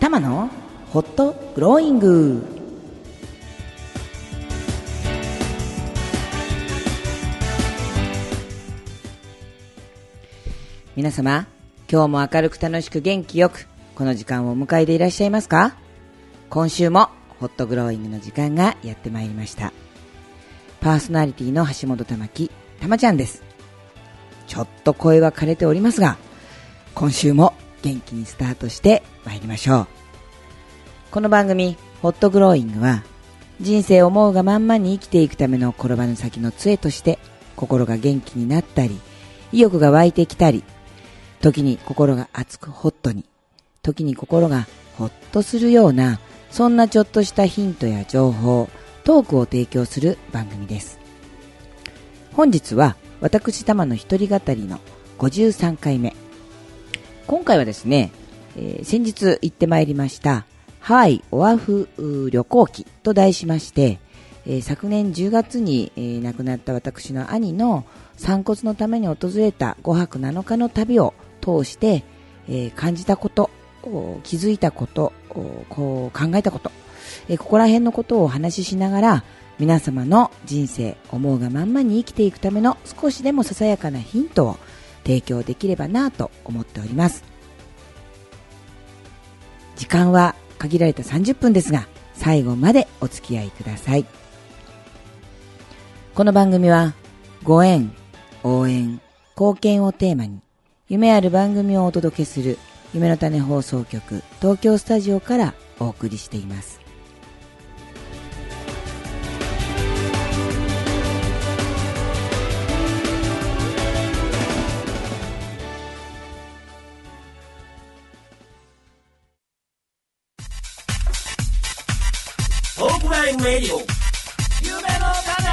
たまのホットグローイング。皆様、今日も明るく楽しく元気よくこの時間をお迎えでいらっしゃいますか？今週もホットグローイングの時間がやってまいりました。パーソナリティの橋本たまき、たまちゃんです。ちょっと声は枯れておりますが、今週も元気にスタートしてまいりましょう。この番組ホットグローイングは、人生を思うがまんまに生きていくための転ばぬ先の杖として、心が元気になったり、意欲が湧いてきたり、時に心が熱くホットに、時に心がホッとするような、そんなちょっとしたヒントや情報、トークを提供する番組です。本日は私たまの一人語りの53回目。今回はですね、先日行ってまいりましたハワイオアフ旅行記と題しまして、昨年10月に、亡くなった私の兄の散骨のために訪れた5泊7日の旅を通して、感じたこと、気づいたこと、考えたこと、ここら辺のことをお話ししながら、皆様の人生思うがまんまに生きていくための少しでもささやかなヒントを提供できればなと思っております。時間は限られた30分ですが、最後までお付き合いください。この番組はご縁、応援、貢献をテーマに夢ある番組をお届けする夢の種放送局東京スタジオからお送りしています。 トークライブレディオ夢の種。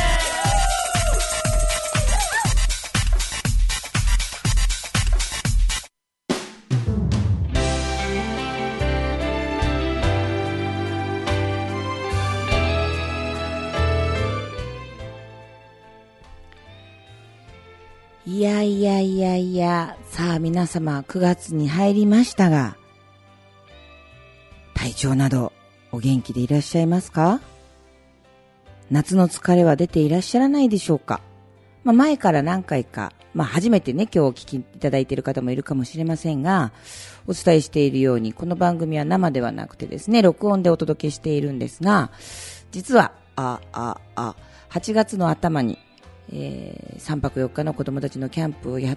いや、さあ皆様9月に入りましたが、体調などお元気でいらっしゃいますか？夏の疲れは出ていらっしゃらないでしょうか？前から何回か、初めてね、今日お聞きいただいている方もいるかもしれませんが、お伝えしているように、この番組は生ではなくてですね、録音でお届けしているんですが、実は、8月の頭に、3泊4日の子供たちのキャンプをやって、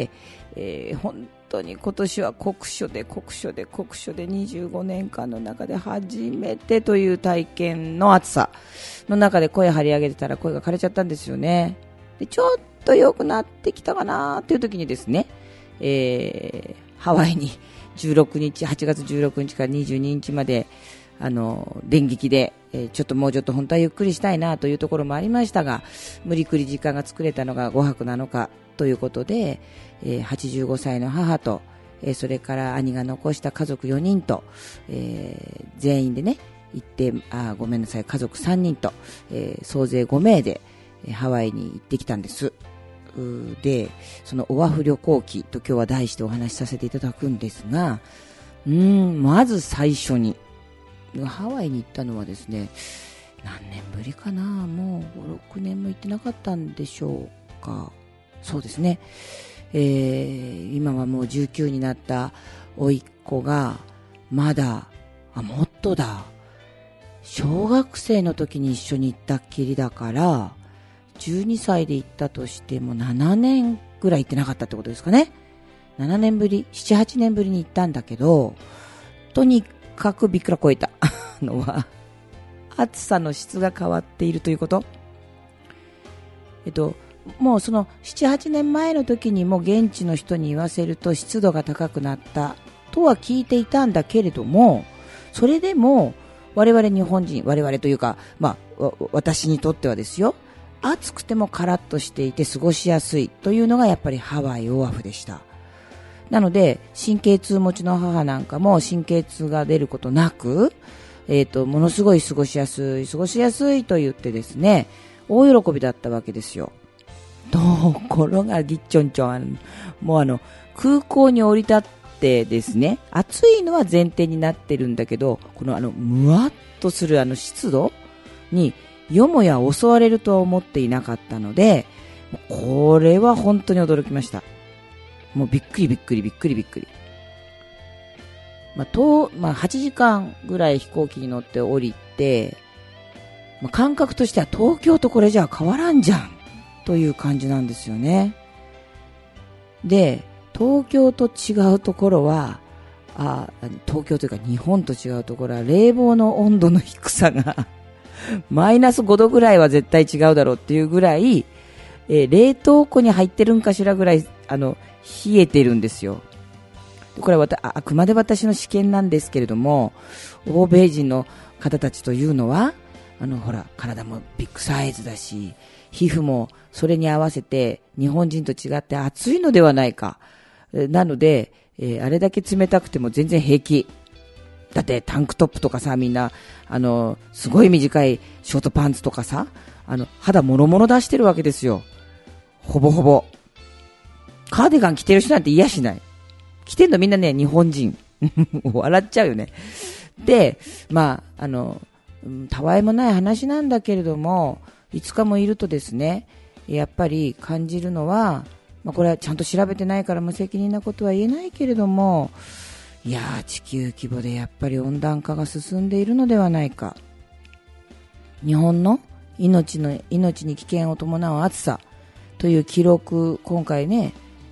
本当に今年は酷暑で25年間の中で初めてという体験の暑さの中で声張り上げてたら声が枯れちゃったんですよね。でちょっと良くなってきたかなという時にですね、ハワイに8月16日から22日まで電撃で、もうちょっと本当はゆっくりしたいなというところもありましたが、無理くり時間が作れたのが5泊7日ということで、85歳の母と、それから兄が残した家族4人と、全員でね行って、ごめんなさい、家族3人と、総勢5名で、ハワイに行ってきたんです。で、そのオアフ旅行記と今日は題してお話しさせていただくんですが、まず最初にハワイに行ったのはですね、何年ぶりかな、もう5、6年も行ってなかったんでしょうか。そうですね、今はもう19になった甥っ子がまだもっとだ、小学生の時に一緒に行ったっきりだから12歳で行ったとしても7年ぐらい行ってなかったってことですかね。7年ぶり、7、8年ぶりに行ったんだけど、とにかくびっくら超えたのは暑さの質が変わっているということ。もうその7、8年前の時にも現地の人に言わせると湿度が高くなったとは聞いていたんだけれども、それでも我々日本人、我々というか、私にとってはですよ、暑くてもカラッとしていて過ごしやすいというのがやっぱりハワイオアフでした。なので神経痛持ちの母なんかも神経痛が出ることなく、ものすごい過ごしやすいと言ってですね、大喜びだったわけですよ。ところがぎっちょんちょん、もう空港に降り立っってですね、暑いのは前提になってるんだけど、このむわっとする湿度によもや襲われるとは思っていなかったので、これは本当に驚きました。もうびっくり。8時間ぐらい飛行機に乗って降りて、感覚としては東京とこれじゃ変わらんじゃんという感じなんですよね。で、東京と違うところは、東京というか日本と違うところは冷房の温度の低さがマイナス5度ぐらいは絶対違うだろうっていうぐらい、冷凍庫に入ってるんかしらぐらい冷えてるんですよ。これはあくまで私の試験なんですけれども、欧米人の方たちというのはほら体もビッグサイズだし、皮膚もそれに合わせて日本人と違って暑いのではないか。なので、あれだけ冷たくても全然平気。だってタンクトップとかさ、みんなすごい短いショートパンツとかさ、肌もろもろ出してるわけですよ。ほぼほぼカーディガン着てる人なんて嫌しない。着てんのみんなね、日本人笑っちゃうよね。で、たわいもない話なんだけれども、5日もいるとですね、やっぱり感じるのは、これはちゃんと調べてないから無責任なことは言えないけれども、いやー、地球規模でやっぱり温暖化が進んでいるのではないか。日本の命に危険を伴う暑さという記録、今回ね、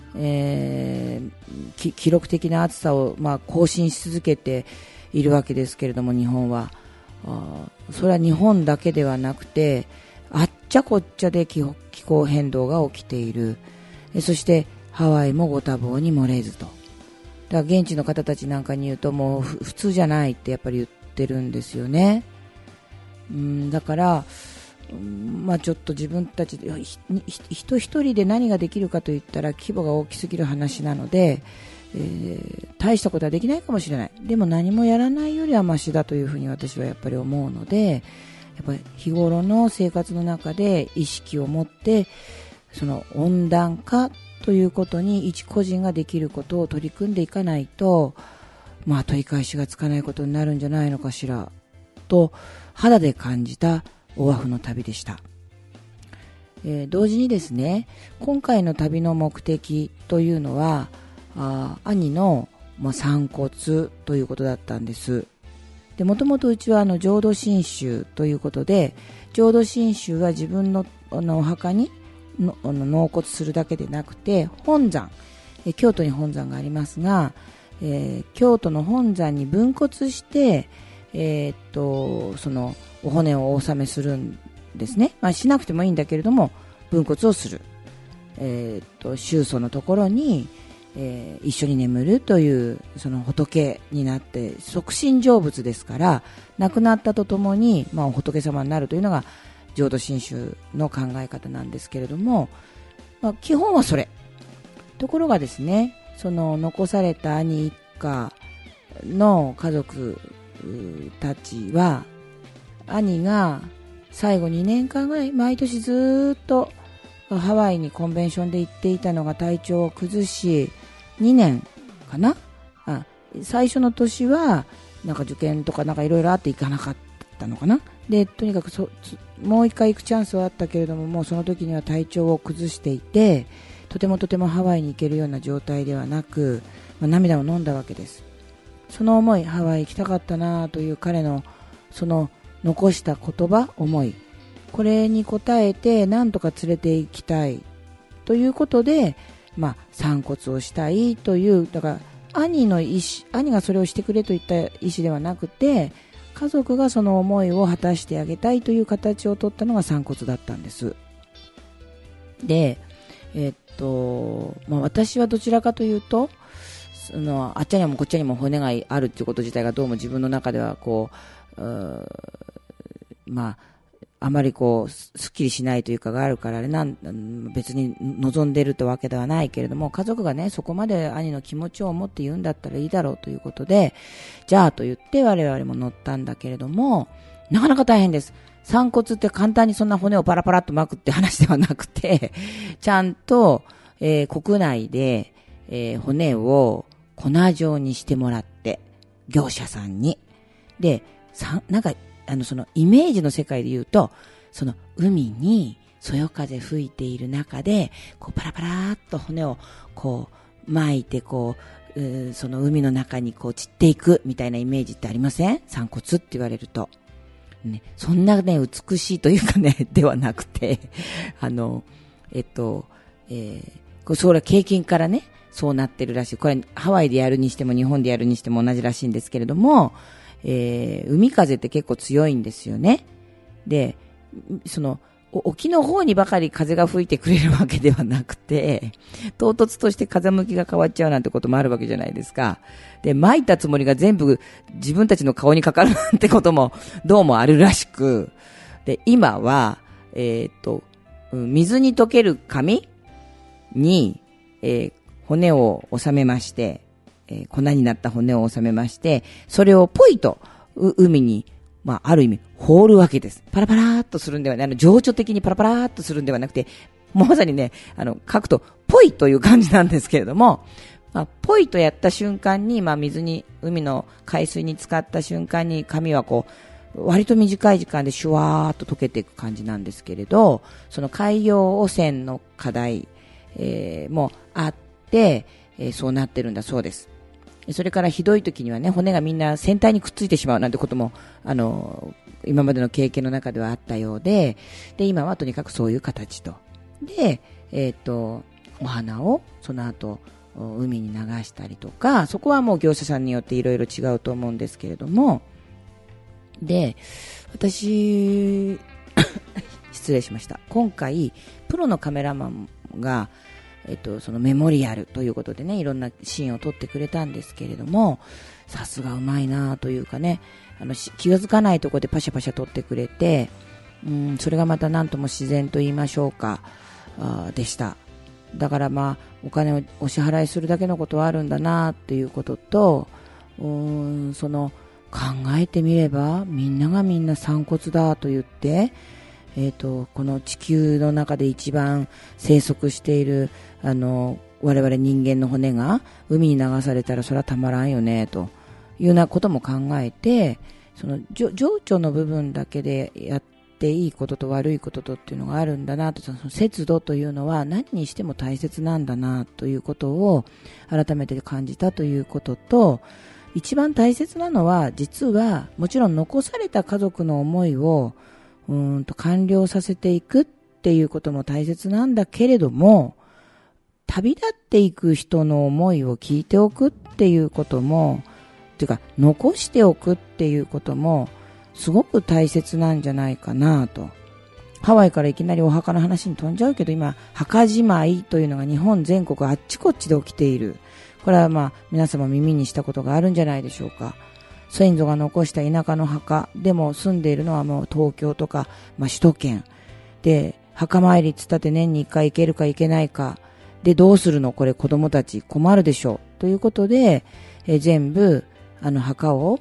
記録的な暑さを、更新し続けているわけですけれども、日本はそれは日本だけではなくて、あっちゃこっちゃで気候変動が起きている。そしてハワイもご多忙に漏れずと。だから現地の方たちなんかに言うと、もう普通じゃないってやっぱり言ってるんですよね。だからちょっと自分たちで人一人で何ができるかといったら規模が大きすぎる話なので、大したことはできないかもしれない。でも何もやらないよりはマシだというふうに私はやっぱり思うので、やっぱり日頃の生活の中で意識を持って、その温暖化ということに一個人ができることを取り組んでいかないと、取り返しがつかないことになるんじゃないのかしらと肌で感じたオアフの旅でした。同時にですね、今回の旅の目的というのは兄の、散骨ということだったんです。で、もともとうちは浄土真宗ということで、浄土真宗は自分のお墓に納骨するだけでなくて、本山、京都に本山がありますが、京都の本山に分骨して、そのお骨をお納めするんですね。しなくてもいいんだけれども分骨をする、宗祖のところに、一緒に眠るというその仏になって即身成仏ですから、亡くなったとともに、仏様になるというのが浄土真宗の考え方なんですけれども、基本はそれ。ところがですね、その残された兄一家の家族たちは、兄が最後2年間ぐらい毎年ずっとハワイにコンベンションで行っていたのが体調を崩し、2年かな、最初の年はなんか受験とかなんかいろいろあって行かなかったのかな。で、とにかくもう一回行くチャンスはあったけれども、もうその時には体調を崩していて、とてもハワイに行けるような状態ではなく、涙を飲んだわけです。その思い、ハワイ行きたかったなという彼のその残した言葉、思い、これに応えて何とか連れて行きたいということで、散骨をしたいという、だから兄の意思、兄がそれをしてくれといった意思ではなくて、家族がその思いを果たしてあげたいという形を取ったのが散骨だったんです。で、私はどちらかというと、あっちゃにもこっちゃにも骨があるということ自体がどうも自分の中ではあまりすっきりしないというかがあるから別に望んでいるというわけではないけれども、家族がね、そこまで兄の気持ちを思って言うんだったらいいだろうということで、じゃあと言って我々も乗ったんだけれども、なかなか大変です。散骨って簡単にそんな骨をパラパラっと巻くって話ではなくて、ちゃんと、国内で、骨を粉状にしてもらって、業者さんに。で、なんか、そのイメージの世界で言うと、その海にそよ風吹いている中で、こうパラパラーっと骨をこう巻いて、こう、その海の中にこう散っていくみたいなイメージってありません？散骨って言われると。ね、そんなね、美しいというかね、ではなくて、それは経験からね、そうなってるらしい。これハワイでやるにしても日本でやるにしても同じらしいんですけれども、海風って結構強いんですよね。で、その沖の方にばかり風が吹いてくれるわけではなくて、唐突として風向きが変わっちゃうなんてこともあるわけじゃないですか。で、撒いたつもりが全部自分たちの顔にかかるなんてこともどうもあるらしく、で、今は水に溶ける紙に、骨を収めまして、粉になった骨を収めまして、それをポイと海に、ある意味放るわけです。パラパラーっとするんではない、情緒的にパラパラーっとするんではなくて、まさにね、書くとポイという感じなんですけれども、ポイとやった瞬間に、水に、海の海水に浸かった瞬間に紙はこう割と短い時間でシュワーっと溶けていく感じなんですけれど、その海洋汚染の課題、もあって、そうなってるんだそうです。それからひどい時にはね、骨がみんな船体にくっついてしまうなんてことも今までの経験の中ではあったようで、今はとにかくそういう形とで、お花をその後海に流したりとか、そこはもう業者さんによっていろいろ違うと思うんですけれども、で、私失礼しました。今回プロのカメラマンがそのメモリアルということでね、いろんなシーンを撮ってくれたんですけれども、さすがうまいなというかね、気がつかないところでパシャパシャ撮ってくれて、それがまた何とも自然と言いましょうか、でした。だからお金をお支払いするだけのことはあるんだなということと、その考えてみればみんながみんな散骨だと言って、この地球の中で一番生息している我々人間の骨が海に流されたらそれはたまらんよねというようなことも考えて、その情緒の部分だけでやっていいことと悪いこととっていうのがあるんだなと、その節度というのは何にしても大切なんだなということを改めて感じたということと、一番大切なのは実はもちろん残された家族の思いを完了させていくっていうことも大切なんだけれども、旅立っていく人の思いを聞いておくっていうことも、というか残しておくっていうこともすごく大切なんじゃないかなと。ハワイからいきなりお墓の話に飛んじゃうけど、今墓じまいというのが日本全国あっちこっちで起きている。これは皆様耳にしたことがあるんじゃないでしょうか。先祖が残した田舎の墓でも住んでいるのはもう東京とか、首都圏で、墓参りつったって年に1回行けるか行けないかで、どうするのこれ子供たち困るでしょうということで、全部墓を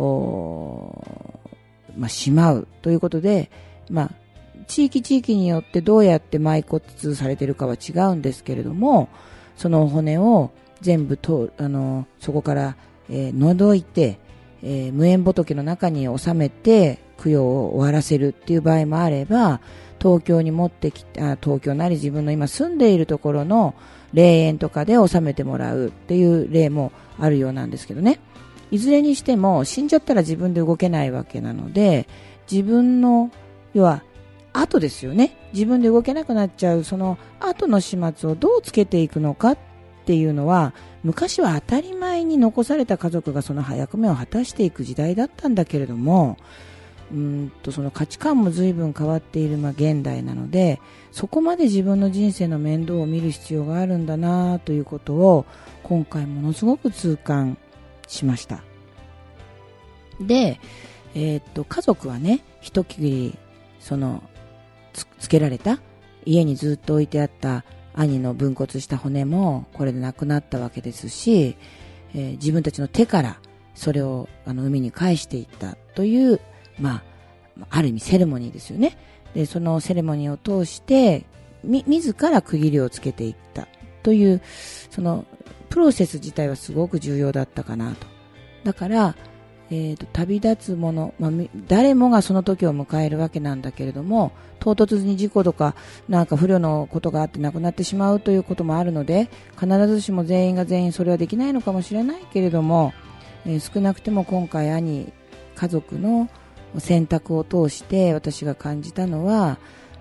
しまうということで、地域によってどうやって埋骨されているかは違うんですけれども、その骨を全部そこから除いて、無縁仏の中に収めて供養を終わらせるっていう場合もあれば、東京に持ってきて、東京なり自分の今住んでいるところの霊園とかで収めてもらうっていう例もあるようなんですけどね。いずれにしても死んじゃったら自分で動けないわけなので、自分の要は後ですよね。自分で動けなくなっちゃうその後の始末をどうつけていくのかっていうのは、昔は当たり前に残された家族がその役目を果たしていく時代だったんだけれども、その価値観も随分変わっている現代なので、そこまで自分の人生の面倒を見る必要があるんだなということを今回ものすごく痛感しました。で、家族はね、一区切りつけられた家にずっと置いてあった兄の分骨した骨もこれでなくなったわけですし、自分たちの手からそれを海に返していったという、ある意味セレモニーですよね。で、そのセレモニーを通して自ら区切りをつけていったという、そのプロセス自体はすごく重要だったかなと。だから、旅立つもの、誰もがその時を迎えるわけなんだけれども、唐突に事故とかなんか不慮のことがあって亡くなってしまうということもあるので、必ずしも全員が全員それはできないのかもしれないけれども、少なくても今回家族の選択を通して私が感じたのは、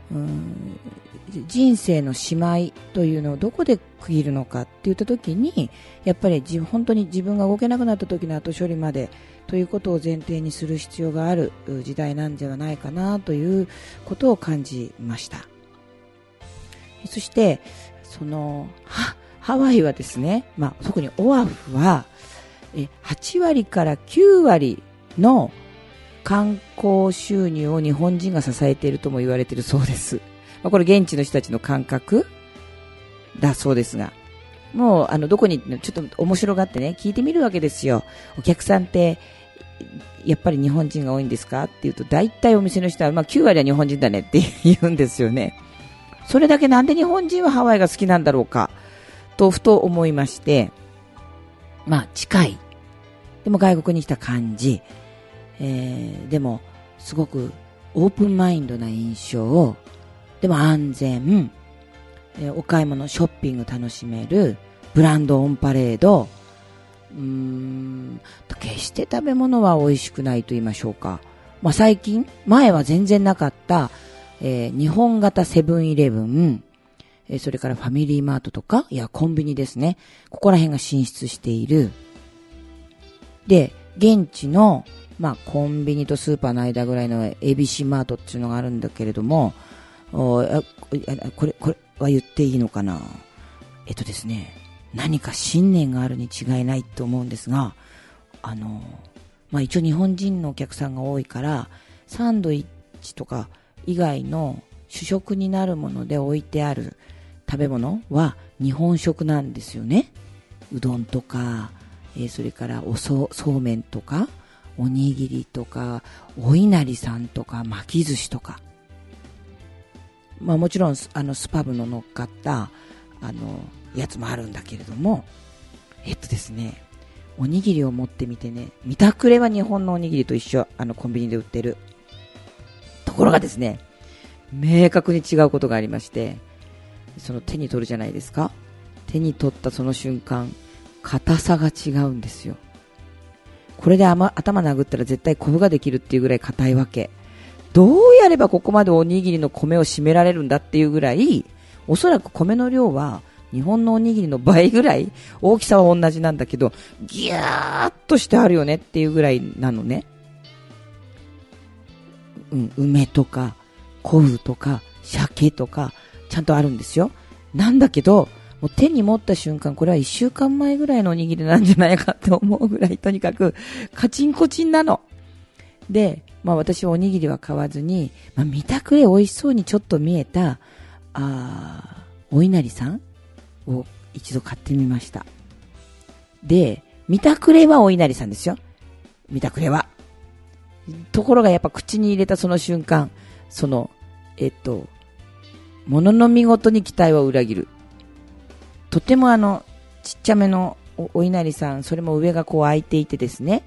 人生のしまいというのをどこで区切るのかって言った時に、やっぱり本当に自分が動けなくなった時の後処理までということを前提にする必要がある時代なんじゃないかなということを感じました。そしてハワイはですね、特にオアフは8割から9割の観光収入を日本人が支えているとも言われているそうです。これ現地の人たちの感覚だそうですが、もうどこにちょっと面白がってね聞いてみるわけですよ。お客さんってやっぱり日本人が多いんですかって言うと、大体お店の人は9割は日本人だねって言うんですよね。それだけなんで日本人はハワイが好きなんだろうかとふと思いまして、近い、でも外国に来た感じ、でもすごくオープンマインドな印象、でも安全、お買い物ショッピング楽しめる、ブランドオンパレード、決して食べ物は美味しくないと言いましょうか。最近前は全然なかった、日本型セブンイレブン、それからファミリーマートとか、コンビニですね、ここら辺が進出している。で現地のコンビニとスーパーの間ぐらいの ABC マートっていうのがあるんだけれども、これは言っていいのかな。ですね、何か信念があるに違いないと思うんですが、一応日本人のお客さんが多いから、サンドイッチとか以外の主食になるもので置いてある食べ物は日本食なんですよね。うどんとか、それからそうめんとかおにぎりとかお稲荷さんとか巻き寿司とか、もちろんスパムの乗っかったやつもあるんだけれども、ですね、おにぎりを持ってみてね、見たくれは日本のおにぎりと一緒、コンビニで売ってるところがですね、明確に違うことがありまして、その手に取るじゃないですか。手に取ったその瞬間、硬さが違うんですよ。これで頭殴ったら絶対コブができるっていうぐらい硬いわけ。どうやればここまでおにぎりの米を締められるんだっていうぐらい、おそらく米の量は日本のおにぎりの倍ぐらい、大きさは同じなんだけどギューッとしてあるよねっていうぐらいなのね。梅とか昆布とか鮭とかちゃんとあるんですよ。なんだけどもう手に持った瞬間、これは1週間前ぐらいのおにぎりなんじゃないかって思うぐらい、とにかくカチンコチンなので、私はおにぎりは買わずに、見たくれ美味しそうにちょっと見えたお稲荷さんを一度買ってみました。で見たくれはお稲荷さんですよ、見たくれは。ところがやっぱ口に入れたその瞬間、ものの見事に期待は裏切る。とてもちっちゃめのお稲荷さん、それも上がこう開いていてですね、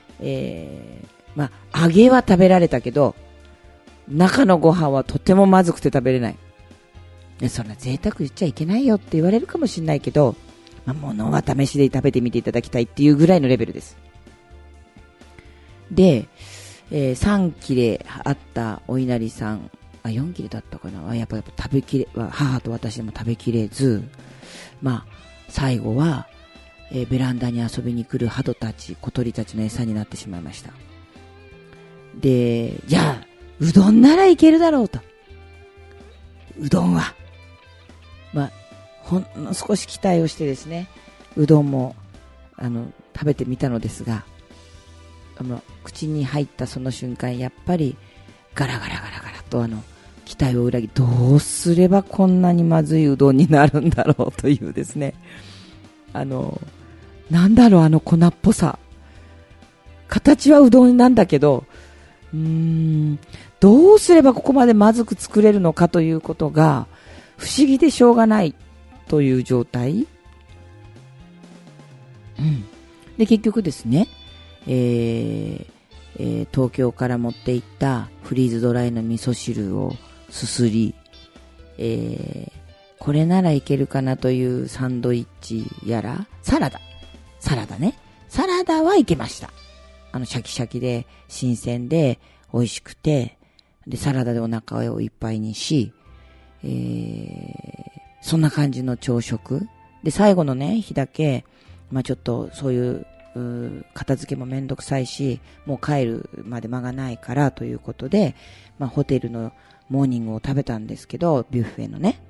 揚げは食べられたけど中のご飯はとてもまずくて食べれない。そんな贅沢言っちゃいけないよって言われるかもしれないけど、物は試しで食べてみていただきたいっていうぐらいのレベルです。で、3切れあったお稲荷さん、4切れだったかな、やっぱ食べきれ、母と私でも食べきれず、最後は、ベランダに遊びに来る鳩たち、小鳥たちの餌になってしまいました。で、じゃあうどんならいけるだろうと。うどんはほんの少し期待をしてですね、うどんも食べてみたのですが、口に入ったその瞬間、やっぱりガラガラガラガラと期待を裏切り、どうすればこんなにまずいうどんになるんだろうというですね、なんだろう、粉っぽさ、形はうどんなんだけど、どうすればここまでまずく作れるのかということが不思議でしょうがないという状態で、結局ですね、東京から持って行ったフリーズドライの味噌汁をすすり、これならいけるかなというサンドイッチやら、サラダね。サラダはいけました。シャキシャキで、新鮮で、美味しくて、で、サラダでお腹をいっぱいにし、そんな感じの朝食。で、最後のね、日だけ、ちょっとそういう片付けもめんどくさいし、もう帰るまで間がないからということで、ホテルのモーニングを食べたんですけど、ビュッフェのね、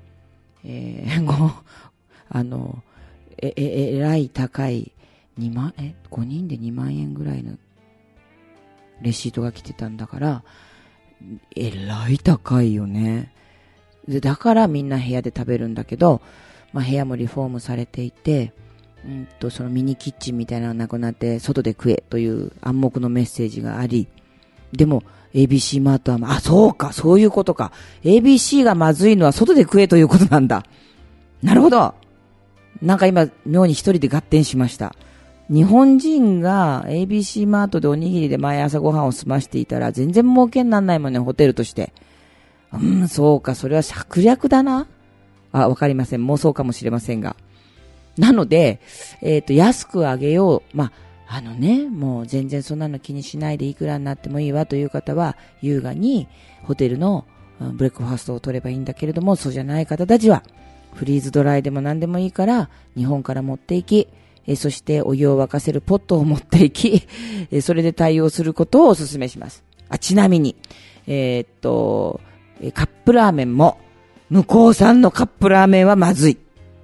えらい高い5人で2万円ぐらいのレシートが来てたんだから、えらい高いよね。で、だからみんな部屋で食べるんだけど、部屋もリフォームされていて、そのミニキッチンみたいなのがなくなって外で食えという暗黙のメッセージがあり、でも ABC マートは、そうか、そういうことか。ABC がまずいのは外で食えということなんだ。なるほど。なんか今妙に一人で合点しました。日本人が ABC マートでおにぎりで毎朝ご飯を済ましていたら全然儲けにならないもんね、ホテルとして。そうか、それは策略だな。わかりません。妄想かもしれませんが。なので、安くあげよう。もう全然そんなの気にしないでいくらになってもいいわという方は、優雅にホテルのブレックファーストを取ればいいんだけれども、そうじゃない方たちは、フリーズドライでも何でもいいから、日本から持っていき、そしてお湯を沸かせるポットを持っていき、それで対応することをお勧めします。ちなみに、カップラーメンも、向こう産のカップラーメンはまずい。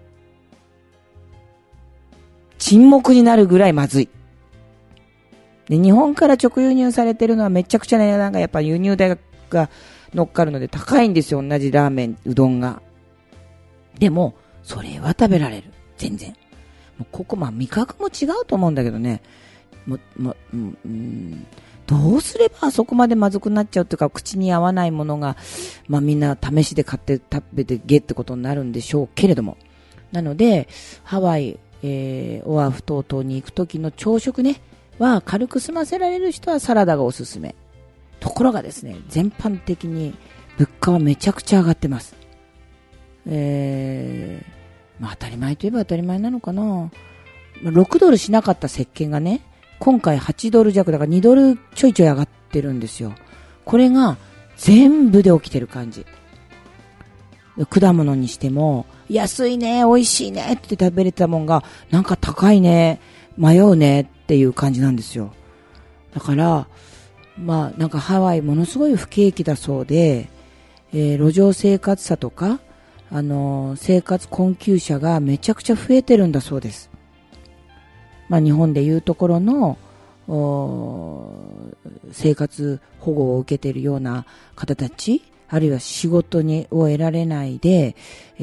沈黙になるぐらいまずい。で、日本から直輸入されてるのはめちゃくちゃな値段がやっぱ輸入代が乗っかるので高いんですよ。同じラーメン、うどんが。でも、それは食べられる。全然。もうここ、味覚も違うと思うんだけどね。どうすればあそこまでまずくなっちゃうというか、口に合わないものが、みんな試しで買って食べてゲってことになるんでしょうけれども。なので、ハワイ、オアフ等々に行くときの朝食ね、は軽く済ませられる人はサラダがおすすめ。ところがですね、全般的に物価はめちゃくちゃ上がってます。当たり前といえば当たり前なのかな。6ドルしなかった石鹸がね、今回8ドル弱だから2ドルちょいちょい上がってるんですよ。これが全部で起きてる感じ。果物にしても安いね、美味しいねって食べれたもんがなんか高いね、迷うねっていう感じなんですよ。だからなんかハワイものすごい不景気だそうで、路上生活者とか生活困窮者がめちゃくちゃ増えてるんだそうです。日本でいうところの生活保護を受けているような方たち、あるいは仕事を得られないで、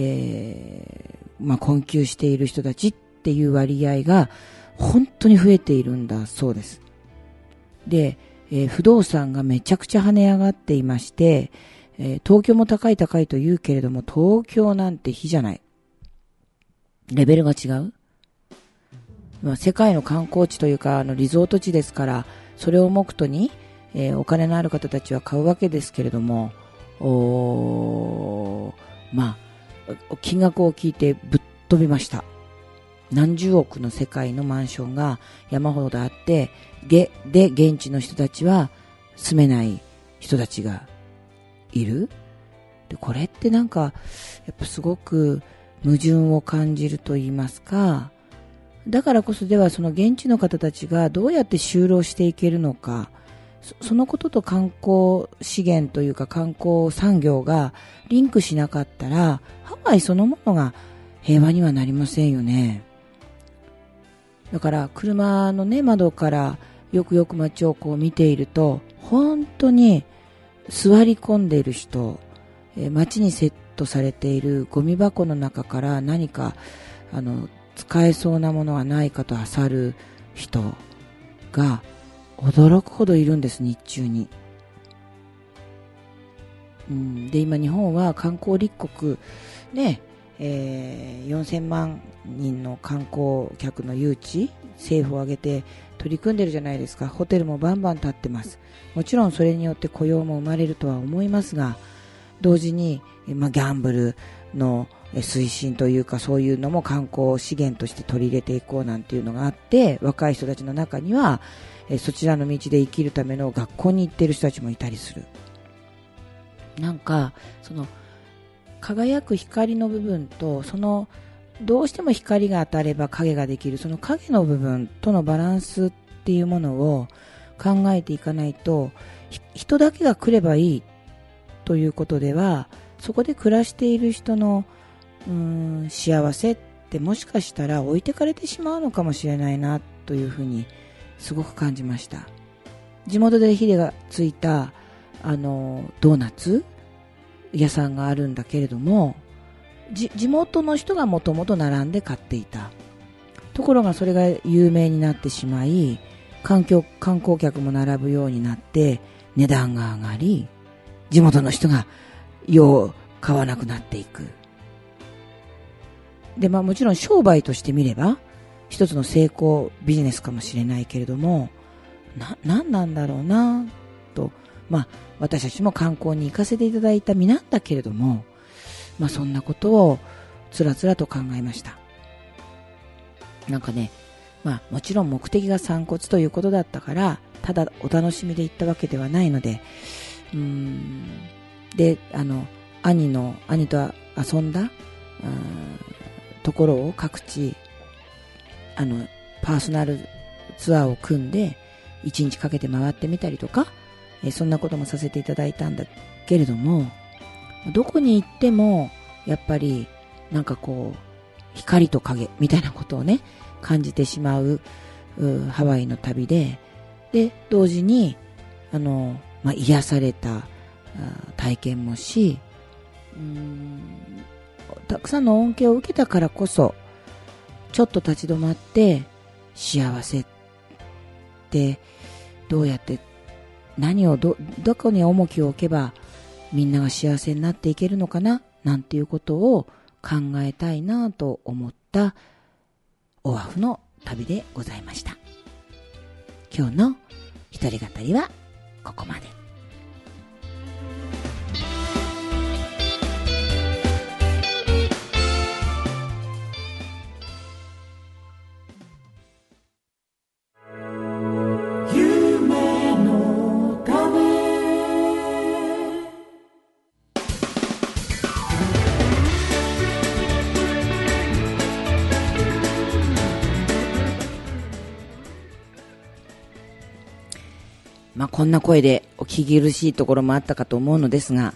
困窮している人たちっていう割合が本当に増えているんだそうです。で、不動産がめちゃくちゃ跳ね上がっていまして、東京も高いと言うけれども、東京なんて比じゃない。レベルが違う。世界の観光地というかリゾート地ですから、それを目途に、お金のある方たちは買うわけですけれども、金額を聞いてぶっ飛びました。何十億の世界のマンションが山ほどあって、で現地の人たちは住めない人たちがいる。でこれってなんかやっぱすごく矛盾を感じると言いますか、だからこそではその現地の方たちがどうやって就労していけるのか、そのことと観光資源というか観光産業がリンクしなかったら、ハワイそのものが平和にはなりませんよね。だから車のね、窓からよくよく街をこう見ていると、本当に座り込んでいる人、街にセットされているゴミ箱の中から何か使えそうなものはないかと漁る人が驚くほどいるんです、日中に。で今日本は観光立国ね、 4000万人の観光客の誘致、政府を挙げて取り組んでるじゃないですか。ホテルもバンバン建ってます。もちろんそれによって雇用も生まれるとは思いますが、同時に、ギャンブルの推進というか、そういうのも観光資源として取り入れていこうなんていうのがあって、若い人たちの中にはそちらの道で生きるための学校に行っている人たちもいたりする。なんかその輝く光の部分と、そのどうしても光が当たれば影ができる、その影の部分とのバランスっていうものを考えていかないと、人だけが来ればいいということでは、そこで暮らしている人の幸せってもしかしたら置いてかれてしまうのかもしれないなというふうにすごく感じました。地元で火がついたドーナツ屋さんがあるんだけれども、地元の人がもともと並んで買っていたところが、それが有名になってしまい、観光客も並ぶようになって値段が上がり、地元の人がよう買わなくなっていく。で、もちろん商売として見れば一つの成功ビジネスかもしれないけれども、なんなんだろうなと、私たちも観光に行かせていただいた身なんだけれども、そんなことをつらつらと考えました。なんかね、もちろん目的が散骨ということだったから、ただお楽しみで行ったわけではないので、で、兄と遊んだところを各地パーソナルツアーを組んで1日かけて回ってみたりとか、そんなこともさせていただいたんだけれども、どこに行ってもやっぱりなんかこう光と影みたいなことをね感じてしまうハワイの旅で、同時に癒された体験もし、たくさんの恩恵を受けたからこそ、ちょっと立ち止まって幸せってどうやって、何をどこに重きを置けばみんなが幸せになっていけるのかななんていうことを考えたいなと思ったオアフの旅でございました。今日の一人語りはここまで。こんな声でお聞き苦しいところもあったかと思うのですが、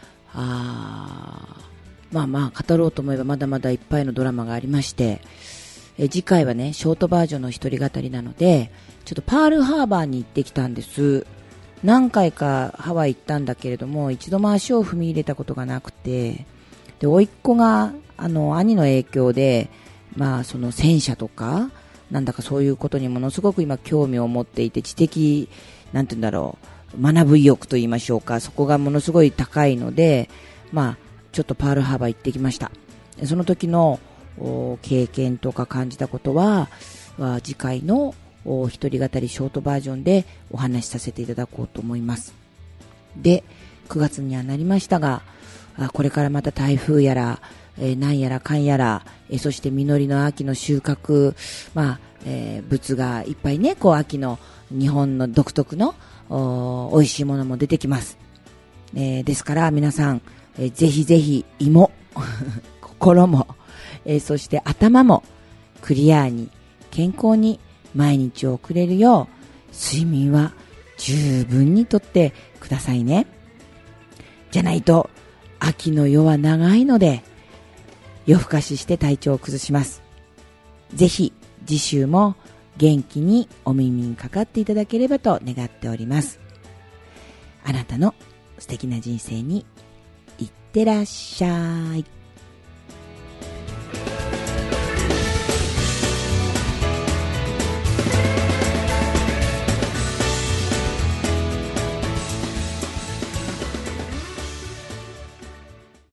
語ろうと思えばまだまだいっぱいのドラマがありまして、次回はねショートバージョンの一人語りなので、ちょっとパールハーバーに行ってきたんです。何回かハワイ行ったんだけれども、一度も足を踏み入れたことがなくて、で甥っ子が兄の影響で、その戦車とかなんだかそういうことにものすごく今興味を持っていて、知的なんて言うんだろう、学ぶ意欲と言いましょうか、そこがものすごい高いので、ちょっとパールハーバー行ってきました。その時の経験とか感じたことは次回の一人語りショートバージョンでお話しさせていただこうと思います。で、9月にはなりましたが、これからまた台風やら、なんやらかんやら、そして実りの秋の収穫、物がいっぱいね、秋の日本の独特の美味しいものも出てきます。ですから皆さん、ぜひぜひ胃も心も、そして頭もクリアに健康に毎日を送れるよう、睡眠は十分にとってくださいね。じゃないと秋の夜は長いので夜更かしして体調を崩します。ぜひ次週も元気にお耳にかかっていただければと願っております。あなたの素敵な人生にいってらっしゃい。